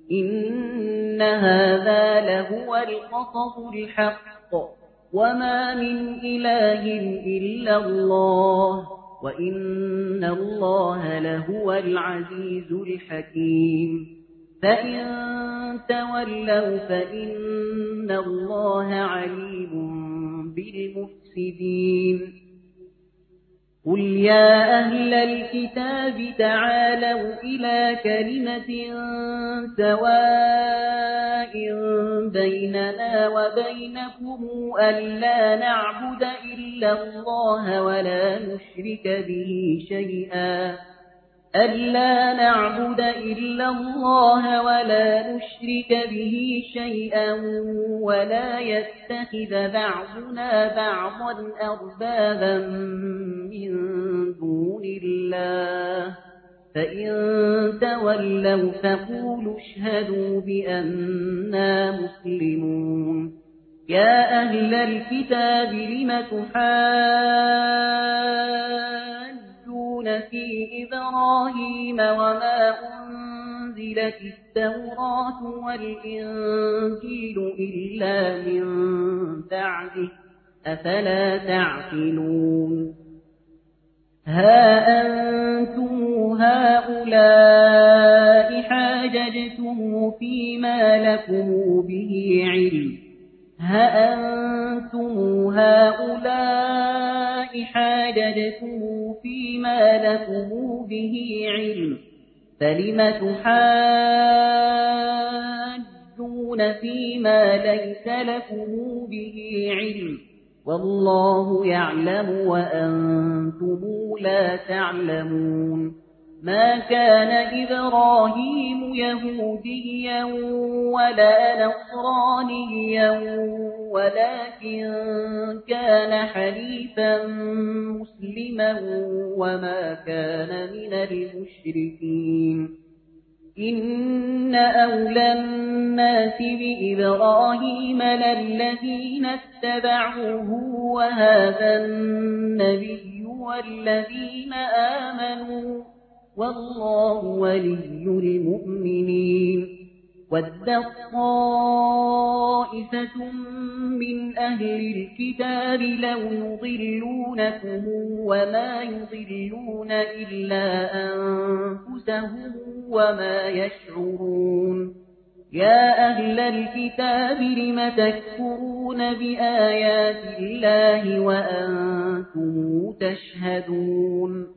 إن هذا لهو القصص الحق وما من إله إلا الله وإن الله لهو العزيز الحكيم فإن تولوا فإن الله عليم بالمفسدين قل يا أهل الكتاب تعالوا إلى كلمة سواء بيننا وبينكم ألا نعبد إلا الله ولا نشرك به شيئا ولا يتخذ بعضنا بعضا أربابا من دون الله فإن تولوا فقولوا اشهدوا بأننا مسلمون يا أهل الكتاب لم تحاجون في إبراهيم وما أنزلت التوراة والإنجيل إلا من بعده أفلا تعقلون ها أنتم هؤلاء حاججتم فيما لكم به علم فلم تحاجون فيما ليس لكم به علم والله يعلم وأنتم لا تعلمون ما كان إبراهيم يهوديا ولا نصرانيا ولكن كان حنيفا مسلما وما كان من المشركين إن أولى الناس بإبراهيم للذين اتبعوه وهذا النبي والذين آمنوا والله ولي المؤمنين ودت طائفة من أهل الكتاب لو يضلونكم وما يضلون إلا أنفسهم وما يشعرون يا أهل الكتاب لم تكفرون بآيات الله وأنتم تشهدون